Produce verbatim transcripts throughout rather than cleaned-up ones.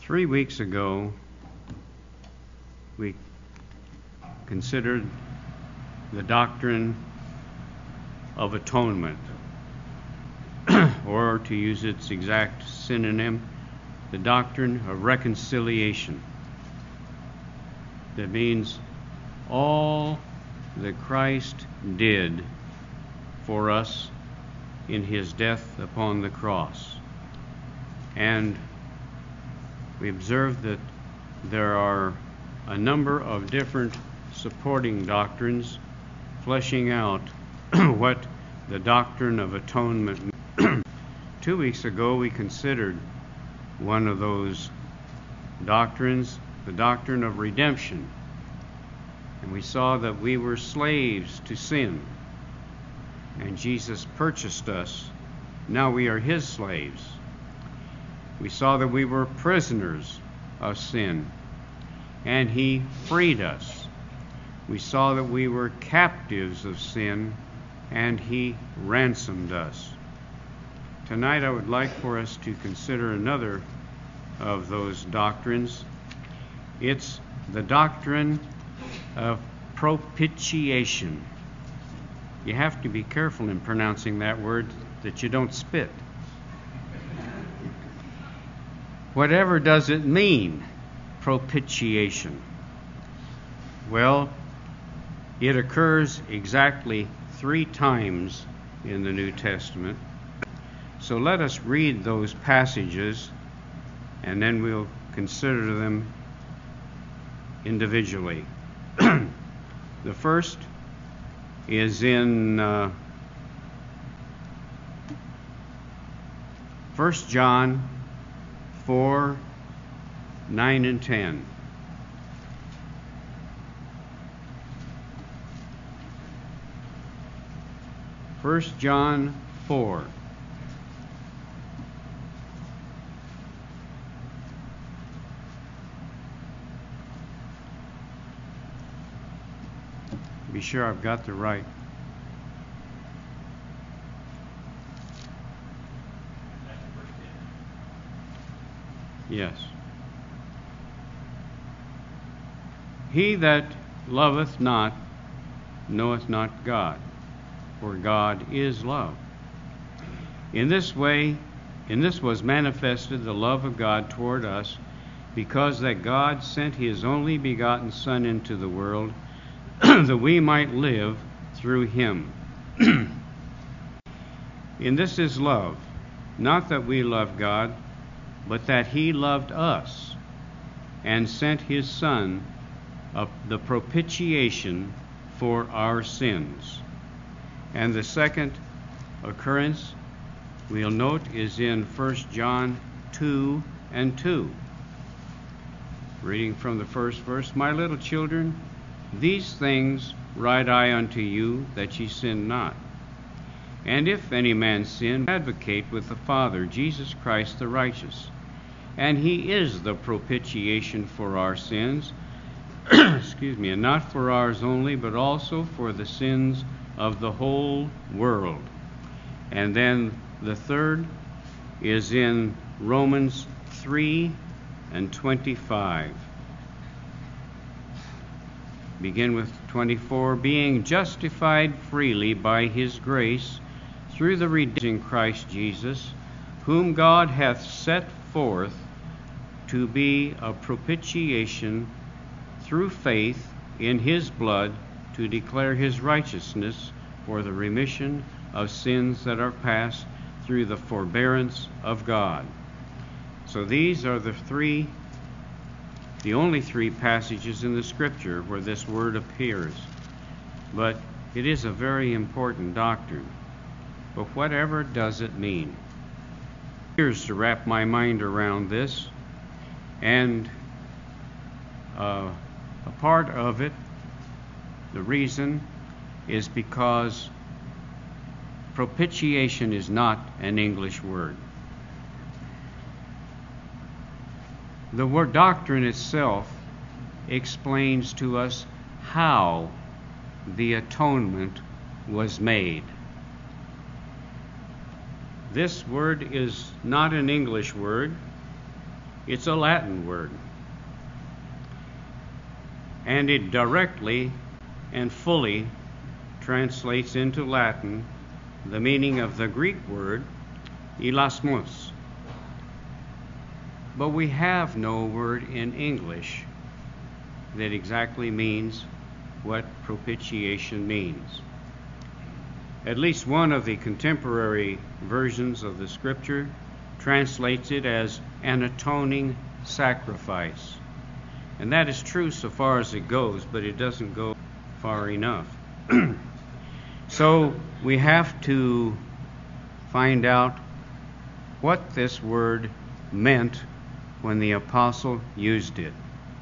Three weeks ago, we considered the doctrine of atonement, or to use its exact synonym, the doctrine of reconciliation. That means all that Christ did for us in his death upon the cross. And we observed that there are a number of different supporting doctrines fleshing out what the doctrine of atonement means. Two weeks ago we considered one of those doctrines, the doctrine of redemption. And we saw that we were slaves to sin, and Jesus purchased us. Now we are his slaves. We saw that we were prisoners of sin, and he freed us. We saw that we were captives of sin, and he ransomed us. Tonight I would like for us to consider another of those doctrines. It's the doctrine of propitiation. You have to be careful in pronouncing that word that you don't spit. Whatever does it mean, propitiation? Well, it occurs exactly three times in the New Testament. So let us read those passages, and then we'll consider them individually. The first is in uh, First John four, nine and ten. First John four. Be sure I've got the right. Yes. He that loveth not knoweth not God, for God is love. In this way, in this was manifested the love of God toward us, because that God sent his only begotten Son into the world, that we might live through him. In this is love, not that we love God, but that he loved us and sent his Son, of the propitiation for our sins. And the second occurrence we'll note is in First John two and two. Reading from the first verse, My little children, these things write I unto you, that ye sin not. And if any man sin, advocate with the Father, Jesus Christ the righteous. And he is the propitiation for our sins, excuse me, and not for ours only, but also for the sins of the whole world. And then the third is in Romans three and twenty-five. Begin with twenty-four. Being justified freely by his grace through the redemption in Christ Jesus, whom God hath set forth to be a propitiation through faith in his blood, to declare his righteousness for the remission of sins that are past through the forbearance of God. So these are the three, the only three passages in the Scripture where this word appears. But it is a very important doctrine. But whatever does it mean? Here's to wrap my mind around this. And uh, a part of it, the reason, is because propitiation is not an English word. The word doctrine itself explains to us how the atonement was made. This word is not an English word. It's a Latin word. And it directly and fully translates into Latin the meaning of the Greek word elasmos. But we have no word in English that exactly means what propitiation means. At least one of the contemporary versions of the Scripture translates it as an atoning sacrifice. And that is true so far as it goes, but it doesn't go far enough. So we have to find out what this word meant when the apostle used it.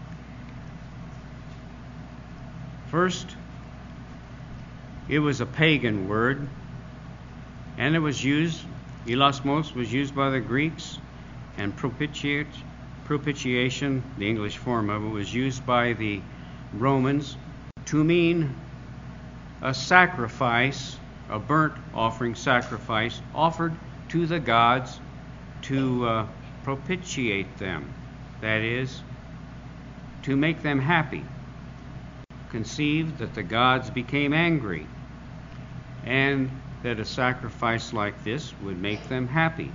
First, it was a pagan word, and it was used, elasmos was used by the Greeks, and propitiate, propitiation, the English form of it, was used by the Romans to mean a sacrifice, a burnt offering sacrifice offered to the gods to uh, propitiate them, that is, to make them happy. Conceived that the gods became angry, and that a sacrifice like this would make them happy.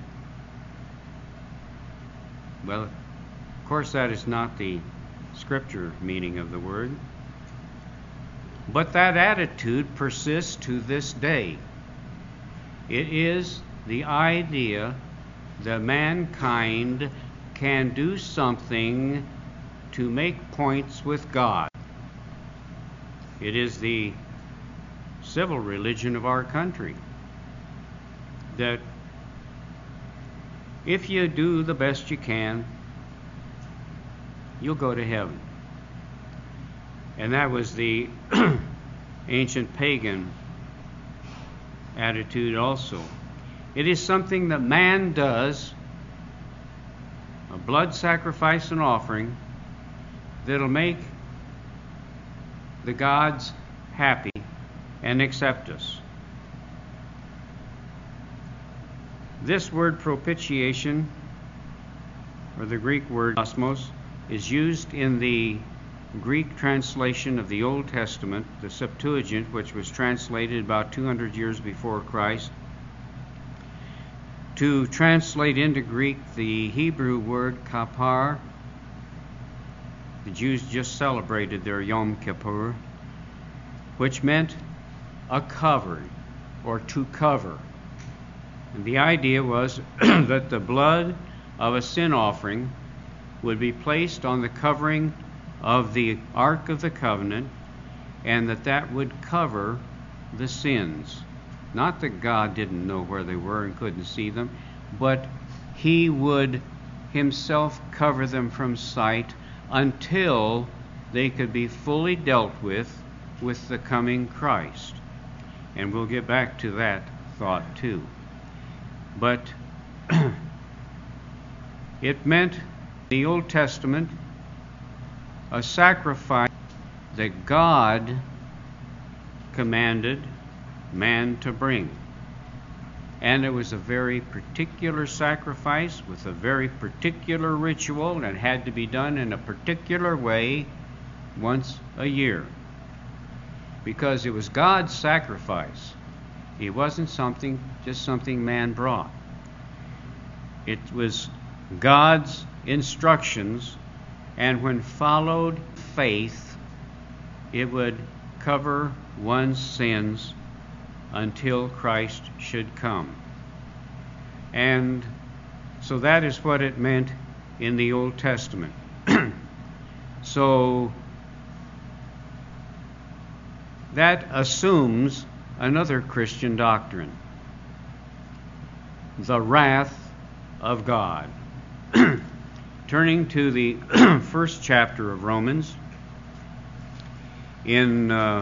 Well, of course, that is not the Scripture meaning of the word, but that attitude persists to this day. It is the idea that mankind can do something to make points with God. It is the civil religion of our country that if you do the best you can, you'll go to heaven. And that was the ancient pagan attitude also. It is something that man does, a blood sacrifice and offering, that'll make the gods happy and accept us. This word propitiation, or the Greek word osmos, is used in the Greek translation of the Old Testament, the Septuagint, which was translated about two hundred years before Christ, to translate into Greek the Hebrew word kapar. The Jews just celebrated their Yom Kippur, which meant a cover, or to cover. And the idea was that the blood of a sin offering would be placed on the covering of the Ark of the Covenant, and that that would cover the sins. Not that God didn't know where they were and couldn't see them, but He would Himself cover them from sight until they could be fully dealt with with the coming Christ. And we'll get back to that thought too. But it meant, in the Old Testament, a sacrifice that God commanded man to bring. And it was a very particular sacrifice with a very particular ritual, and it had to be done in a particular way once a year. Because it was God's sacrifice. It wasn't something, just something man brought. It was God's instructions, and when followed faith, it would cover one's sins until Christ should come. And so that is what it meant in the Old Testament. So that assumes another Christian doctrine, the wrath of God. Turning to the first chapter of Romans, in uh,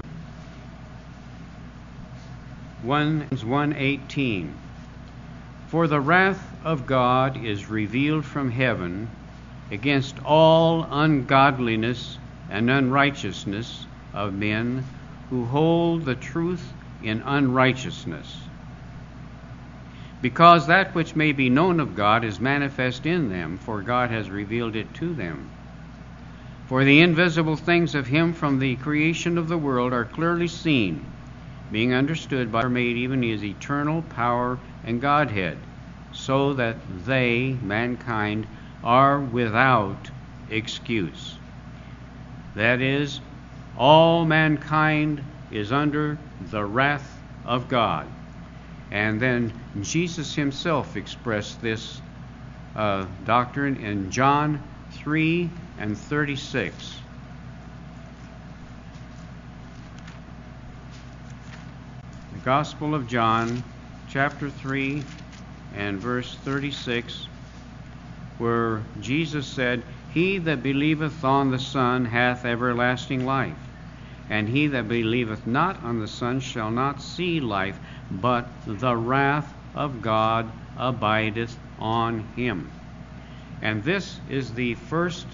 one eighteen, for the wrath of God is revealed from heaven against all ungodliness and unrighteousness of men who hold the truth in unrighteousness, because that which may be known of God is manifest in them, for God has revealed it to them. For the invisible things of him from the creation of the world are clearly seen, being understood by, are made even his eternal power and Godhead, so that they, mankind, are without excuse. That is, all mankind is under the wrath of God. And then Jesus himself expressed this uh, doctrine in John three and thirty-six. The Gospel of John, chapter three and verse thirty-six, where Jesus said, "He that believeth on the Son hath everlasting life, and he that believeth not on the Son shall not see life, but the wrath of God abideth on him." And this is the first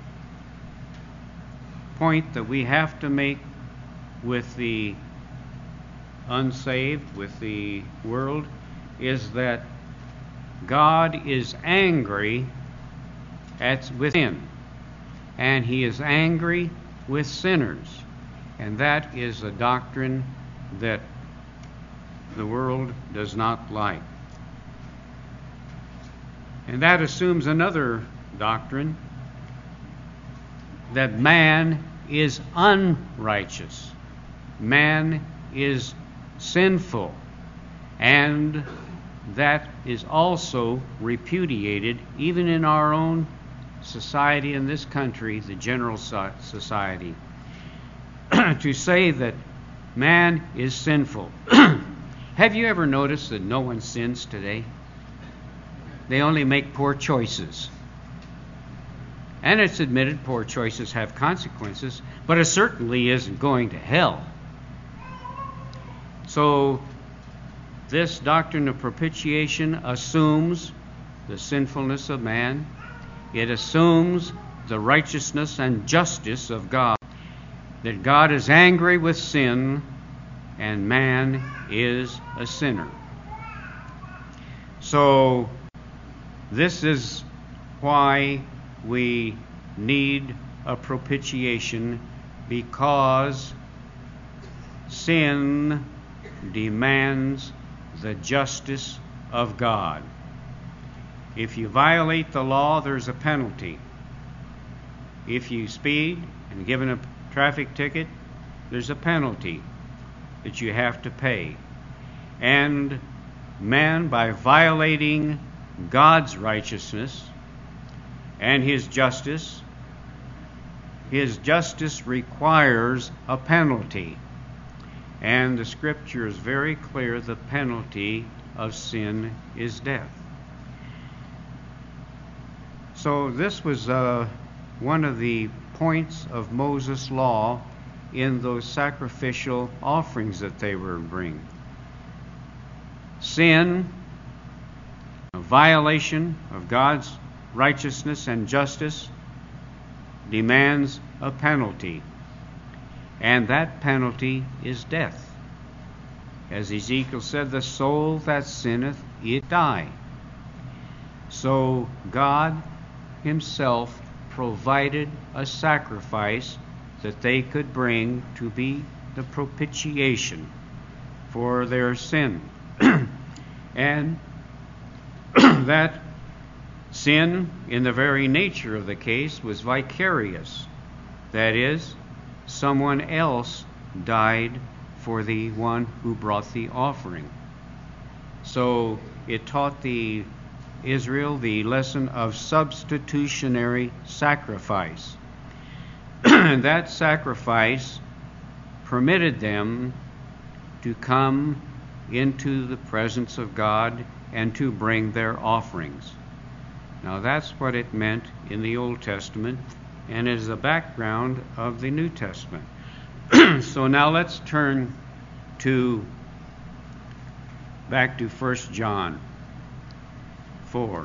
point that we have to make with the unsaved, with the world, is that God is angry at with sin, and he is angry with sinners. And that is a doctrine that the world does not like. And that assumes another doctrine, that man is unrighteous, man is sinful, and that is also repudiated even in our own society, in this country, the general society. To say that man is sinful. Have you ever noticed that no one sins today? They only make poor choices. And it's admitted poor choices have consequences, but it certainly isn't going to hell. So this doctrine of propitiation assumes the sinfulness of man. It assumes the righteousness and justice of God, that God is angry with sin and man is a sinner. So this is why we need a propitiation, because sin demands the justice of God. If you violate the law, there's a penalty. If you speed and given a traffic ticket, there's a penalty that you have to pay. And man, by violating God's righteousness and his justice, his justice requires a penalty. And the Scripture is very clear: the penalty of sin is death. So this was uh, one of the points of Moses' law in those sacrificial offerings that they were bringing. Sin, a violation of God's righteousness and justice, demands a penalty. And that penalty is death. As Ezekiel said, the soul that sinneth, it die. So God himself provided a sacrifice that they could bring to be the propitiation for their sin. And that sin, in the very nature of the case, was vicarious. That is, someone else died for the one who brought the offering. So it taught the Israel the lesson of substitutionary sacrifice. And that sacrifice permitted them to come into the presence of God and to bring their offerings. Now that's what it meant in the Old Testament, and is the background of the New Testament. So now let's turn to back to First John four.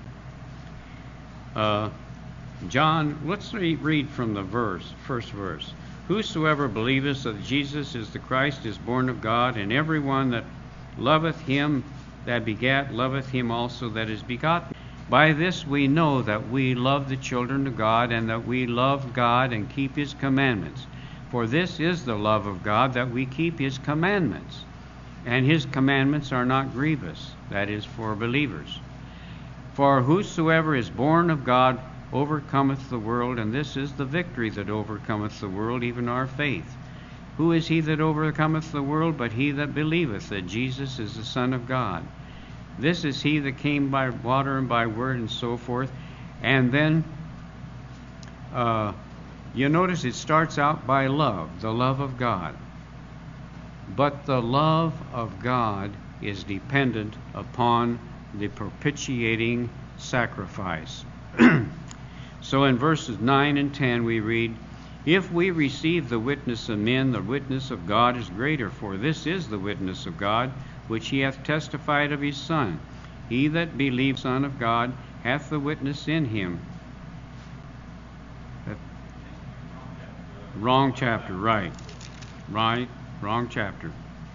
Uh, John, let's re- read from the verse, first verse. Whosoever believeth that Jesus is the Christ is born of God, and everyone that loveth him that begat loveth him also that is begotten. By this we know that we love the children of God, and that we love God and keep his commandments. For this is the love of God, that we keep his commandments. And his commandments are not grievous, that is, for believers. For whosoever is born of God overcometh the world, and this is the victory that overcometh the world, even our faith. Who is he that overcometh the world but he that believeth that Jesus is the Son of God? This is he that came by water and by word and so forth. And then uh, you notice it starts out by love, the love of God. But the love of God is dependent upon the propitiating sacrifice. So in verses nine and ten we read, If we receive the witness of men, the witness of God is greater, for this is the witness of God, which he hath testified of his Son. He that believes the Son of God hath the witness in him. That, wrong chapter, right. Right, wrong chapter.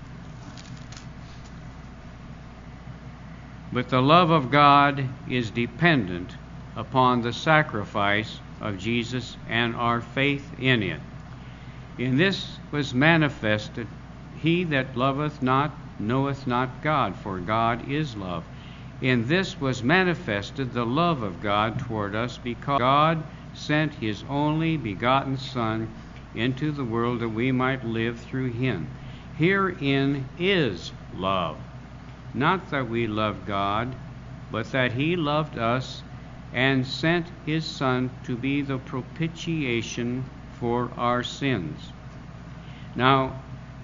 But the love of God is dependent upon the sacrifice of Jesus and our faith in it. In this was manifested, he that loveth not knoweth not God, for God is love. In this was manifested the love of God toward us, because God sent his only begotten Son into the world that we might live through him. Herein is love, not that we loved God, but that he loved us and sent his Son to be the propitiation for our sins. Now,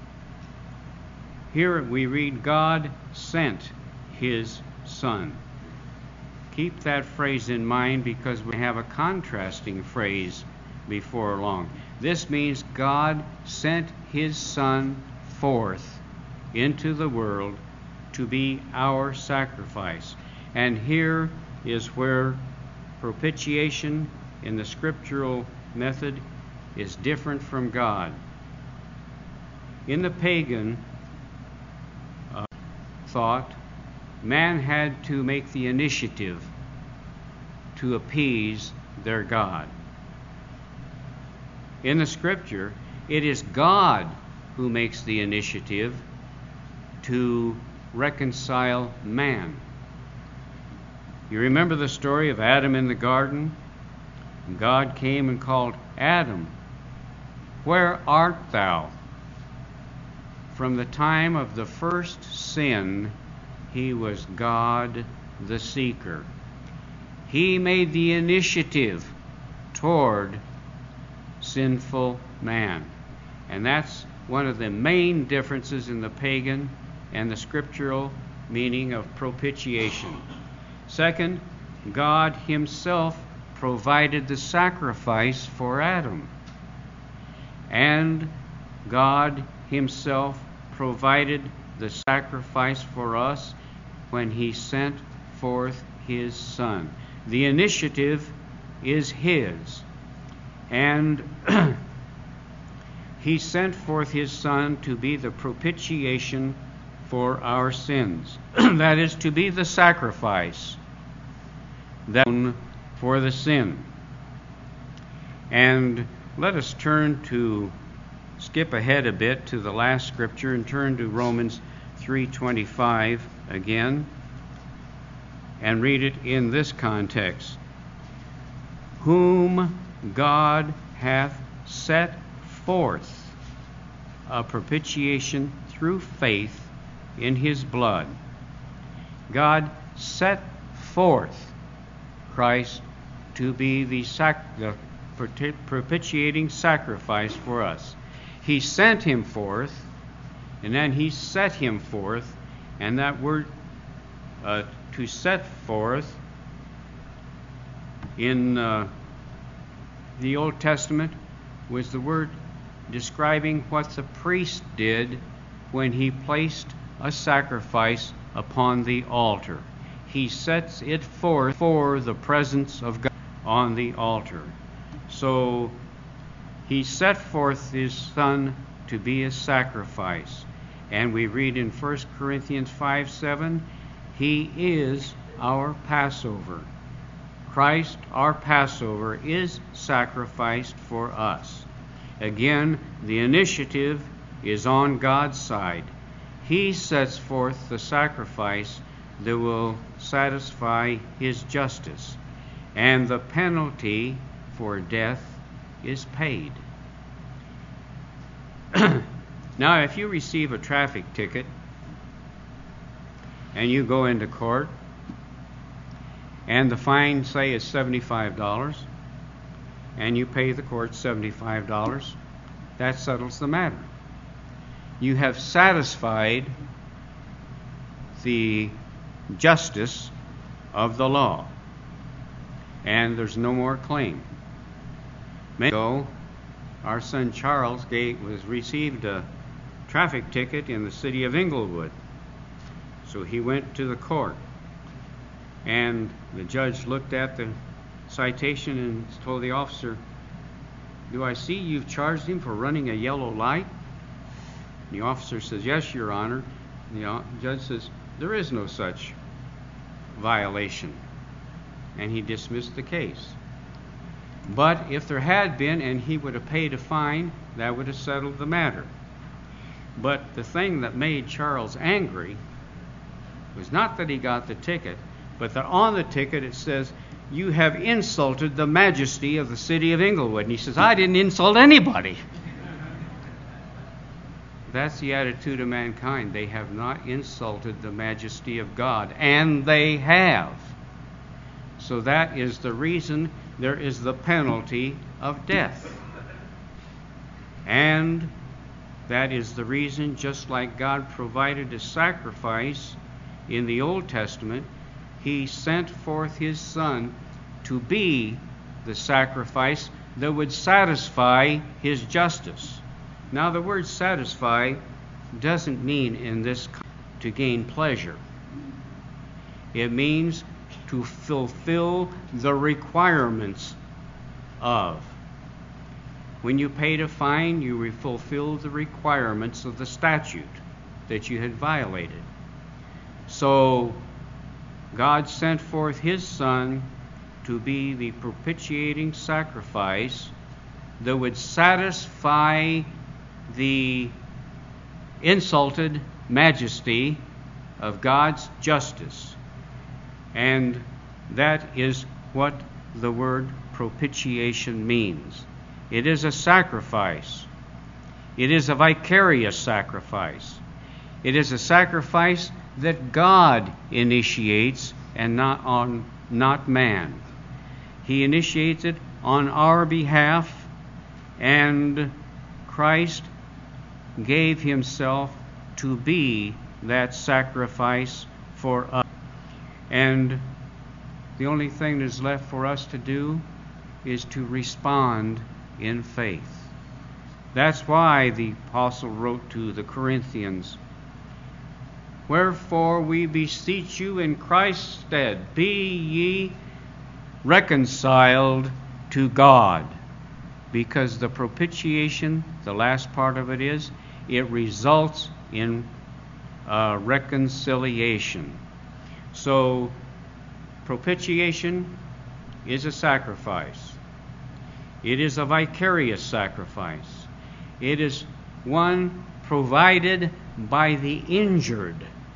here we read, God sent his Son. Keep that phrase in mind, because we have a contrasting phrase before long. This means God sent his Son forth into the world to be our sacrifice. And here is where propitiation in the scriptural method is different from God. In the pagan uh, thought, man had to make the initiative to appease their God. In the scripture, it is God who makes the initiative to reconcile man. You remember the story of Adam in the garden? God came and called, Adam, where art thou? From the time of the first sin, he was God the seeker. He made the initiative toward sinful man. And that's one of the main differences in the pagan and the scriptural meaning of propitiation. Second, God himself provided the sacrifice for Adam. And God himself provided the sacrifice for us when he sent forth his Son. The initiative is his. And he sent forth his Son to be the propitiation for our sins. That is, to be the sacrifice that for the sin. And let us turn to, skip ahead a bit to the last scripture and turn to Romans three twenty-five again and read it in this context. Whom God hath set forth a propitiation through faith in his blood. God set forth Christ to be the, sac- the propitiating sacrifice for us. He sent him forth, and then he set him forth, and that word uh, to set forth in uh, the Old Testament was the word describing what the priest did when he placed a sacrifice upon the altar. He sets it forth for the presence of God on the altar. So he set forth his Son to be a sacrifice. And we read in First Corinthians five seven, He is our Passover. Christ, our Passover, is sacrificed for us. Again, the initiative is on God's side. He sets forth the sacrifice that will satisfy His justice, and the penalty for death is paid. Now, if you receive a traffic ticket and you go into court and the fine, say, is seventy-five dollars, and you pay the court seventy-five dollars, that settles the matter. You have satisfied the justice of the law, and there's no more claim. Many ago, our son Charles gave, was received a traffic ticket in the city of Inglewood. So he went to the court, and the judge looked at the citation and told the officer, "Do I see you've charged him for running a yellow light?" The officer says, "Yes, Your Honor." The judge says, "There is no such violation," and he dismissed the case. But if there had been, and he would have paid a fine, that would have settled the matter. But the thing that made Charles angry was not that he got the ticket, but that on the ticket it says, "You have insulted the majesty of the city of Inglewood." And he says, "I didn't insult anybody." That's the attitude of mankind. They have not insulted the majesty of God, and they have. So that is the reason there is the penalty of death. And that is the reason, just like God provided a sacrifice in the Old Testament, He sent forth His Son to be the sacrifice that would satisfy His justice. Now, the word satisfy doesn't mean in this to gain pleasure. It means to fulfill the requirements of. When you paid a fine, you fulfilled the requirements of the statute that you had violated. So God sent forth His Son to be the propitiating sacrifice that would satisfy the insulted majesty of God's justice. And that is what the word propitiation means. It is a sacrifice. It is a vicarious sacrifice. It is a sacrifice that God initiates and not on not man. He initiates it on our behalf, and Christ gave Himself to be that sacrifice for us. And the only thing that's left for us to do is to respond in faith. That's why the apostle wrote to the Corinthians, "Wherefore we beseech you in Christ's stead, be ye reconciled to God." Because the propitiation, the last part of it is, it results in uh, reconciliation. So, propitiation is a sacrifice. It is a vicarious sacrifice. It is one provided by the injured.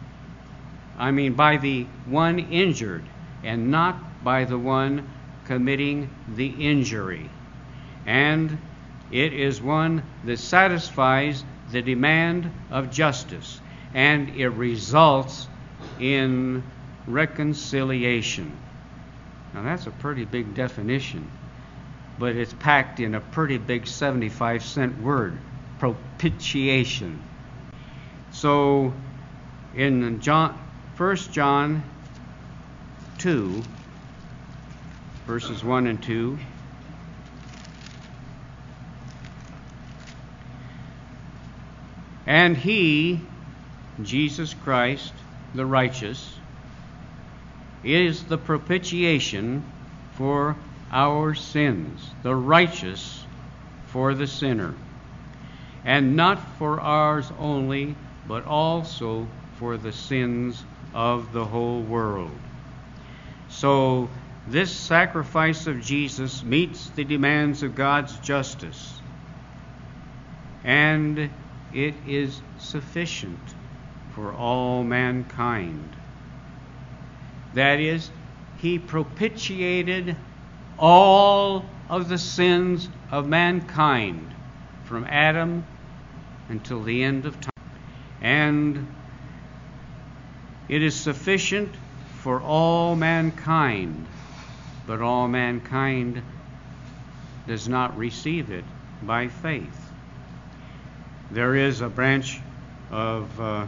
I mean, by the one injured, and not by the one committing the injury. And it is one that satisfies the demand of justice, and it results in reconciliation. Now that's a pretty big definition, but it's packed in a pretty big seventy-five cent word, propitiation. So in John, First John two, verses one and two, "And He, Jesus Christ, the righteous, is the propitiation for our sins, the righteous for the sinner, and not for ours only, but also for the sins of the whole world. So this sacrifice of Jesus meets the demands of God's justice, and it is sufficient for all mankind. That is, he propitiated all of the sins of mankind from Adam until the end of time. And it is sufficient for all mankind, but all mankind does not receive it by faith. There is a branch of uh,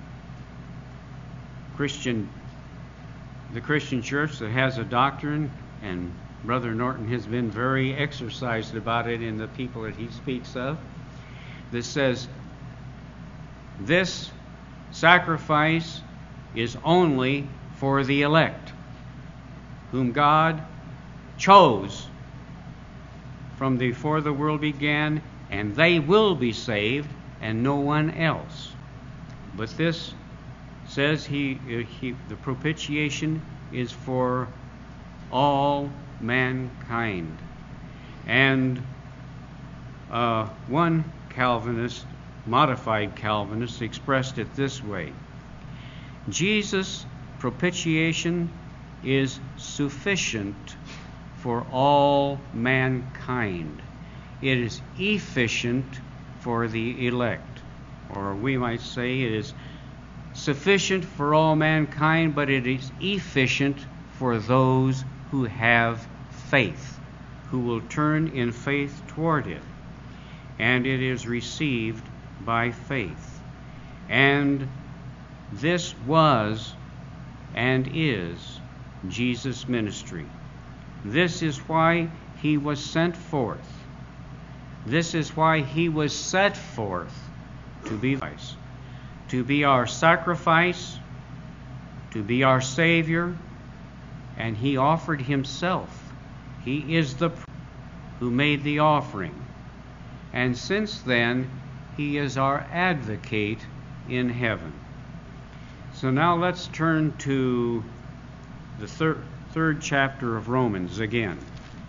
Christian, the Christian church that has a doctrine, and Brother Norton has been very exercised about it in the people that he speaks of, that says this sacrifice is only for the elect, whom God chose from before the world began, and they will be saved, and no one else. But this says he, he the propitiation is for all mankind. And uh, one Calvinist, modified Calvinist, expressed it this way: Jesus' propitiation is sufficient for all mankind. It is efficient for the elect. Or we might say it is sufficient for all mankind, but it is efficient for those who have faith, who will turn in faith toward it. And it is received by faith. And this was and is Jesus' ministry. This is why he was sent forth. This is why he was set forth to be to be our sacrifice, to be our Savior, and he offered himself. He is the who made the offering. And since then, he is our advocate in heaven. So now let's turn to the thir- third chapter of Romans again.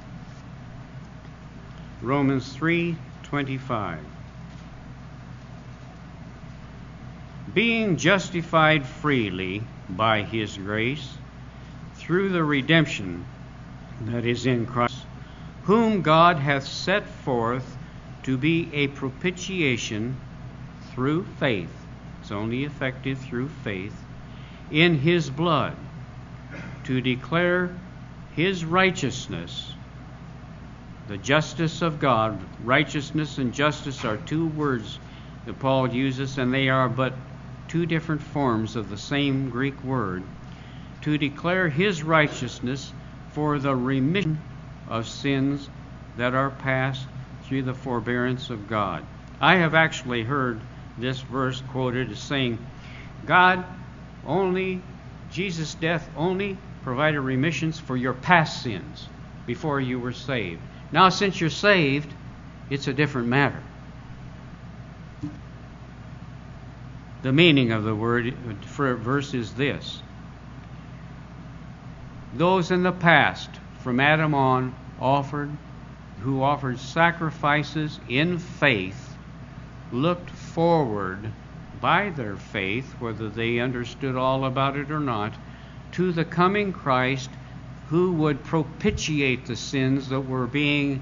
Romans three twenty-five. Being justified freely by his grace, through the redemption that is in Christ, whom God hath set forth to be a propitiation through faith. It's only effective through faith in his blood, to declare his righteousness, the justice of God. Righteousness and justice are two words that Paul uses, and they are but two different forms of the same Greek word. To declare his righteousness for the remission of sins that are past through the forbearance of God. I have actually heard this verse quoted as saying, God only, Jesus' death only provided remissions for your past sins before you were saved. Now, since you're saved, it's a different matter. The meaning of the word for verse is this: those in the past, from Adam on, offered, who offered sacrifices in faith, looked forward by their faith, whether they understood all about it or not, to the coming Christ, who would propitiate the sins that were being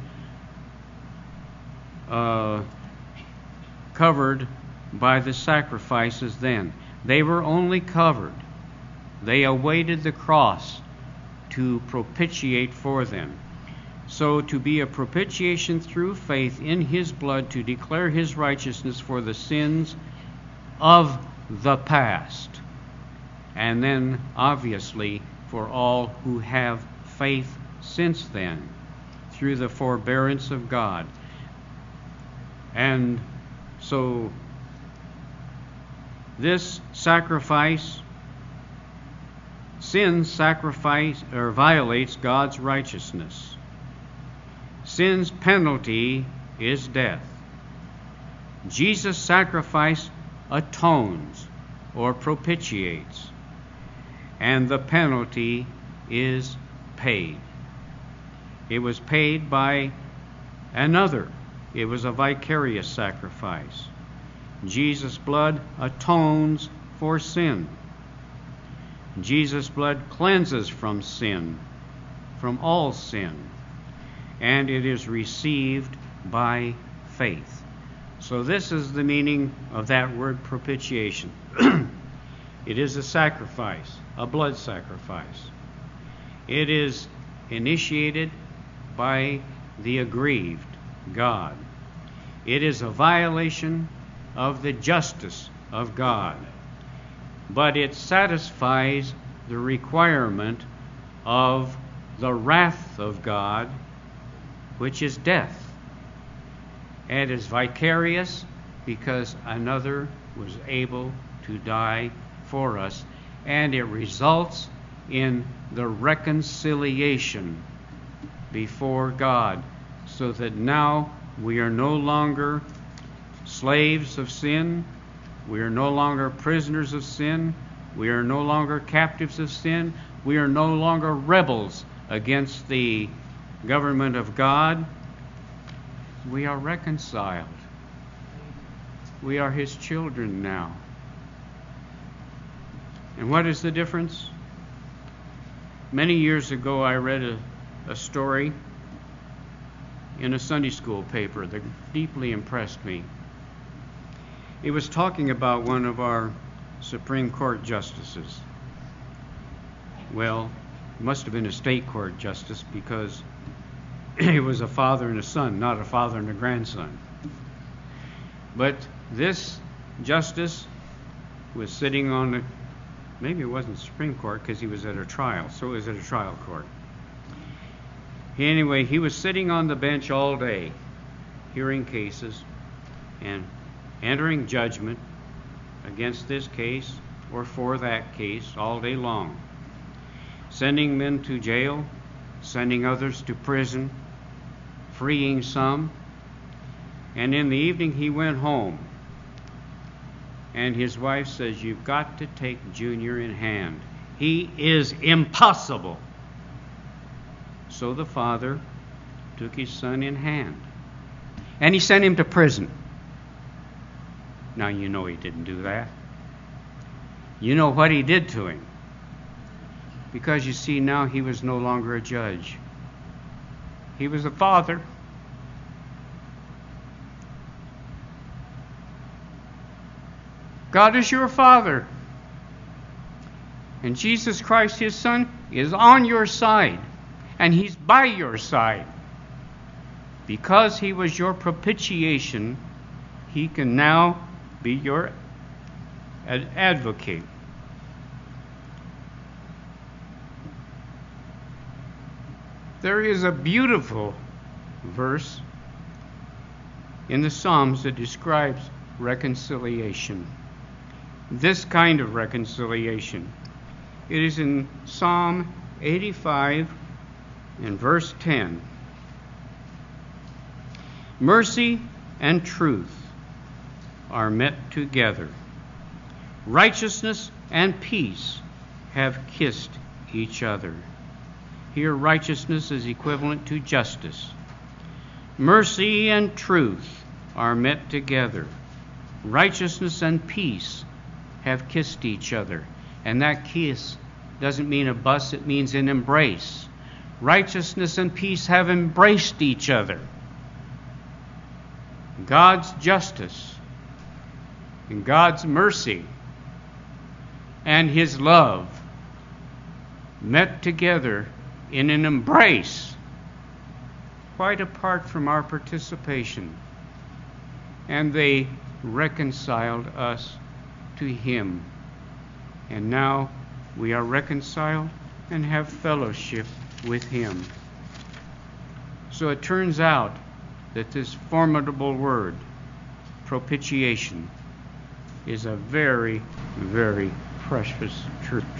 uh, covered by the sacrifices then. They were only covered. They awaited the cross to propitiate for them. So to be a propitiation through faith in his blood, to declare his righteousness for the sins of the past. And then, obviously, for all who have faith since then, through the forbearance of God. And so this sacrifice, sin sacrifice or violates God's righteousness. Sin's penalty is death. Jesus' sacrifice atones or propitiates. and the penalty is paid. It was paid by another. It was a vicarious sacrifice. Jesus' blood atones for sin. Jesus' blood cleanses from sin, from all sin, and it is received by faith. So this is the meaning of that word propitiation. It is a sacrifice, a blood sacrifice. It is initiated by the aggrieved God. It is a violation of the justice of God, but it satisfies the requirement of the wrath of God, which is death. And is vicarious because another was able to die for us, and it results in the reconciliation before God, so that now we are no longer slaves of sin, we are no longer prisoners of sin, we are no longer captives of sin, we are no longer rebels against the government of God. We are reconciled. We are His children now. And what is the difference? Many years ago I read a, a story in a Sunday school paper that deeply impressed me. It was talking about one of our Supreme Court justices. Well, it must have been a state court justice, because it was a father and a son, not a father and a grandson. But this justice was sitting on the, maybe it wasn't the Supreme Court because he was at a trial, so it was at a trial court. Anyway, he was sitting on the bench all day, hearing cases and entering judgment against this case or for that case all day long, sending men to jail, sending others to prison, freeing some. And in the evening he went home, and his wife says, "You've got to take Junior in hand. He is impossible." So the father took his son in hand, and he sent him to prison. Now you know he didn't do that. You know what he did to him. Because you see, now he was no longer a judge. He was a father. God is your Father. And Jesus Christ, His Son, is on your side. And He's by your side. Because He was your propitiation, He can now be your ad- advocate. There is a beautiful verse in the Psalms that describes reconciliation. This kind of reconciliation. It is in Psalm eighty-five and verse ten. Mercy and truth are met together. Righteousness and peace have kissed each other. Here, righteousness is equivalent to justice. Mercy and truth are met together. Righteousness and peace have kissed each other. And that kiss doesn't mean a bus, it means an embrace. Righteousness and peace have embraced each other. God's justice and God's mercy and His love met together in an embrace, quite apart from our participation. And they reconciled us to Him. And now we are reconciled and have fellowship with Him. So it turns out that this formidable word, propitiation, is a very, very precious truth.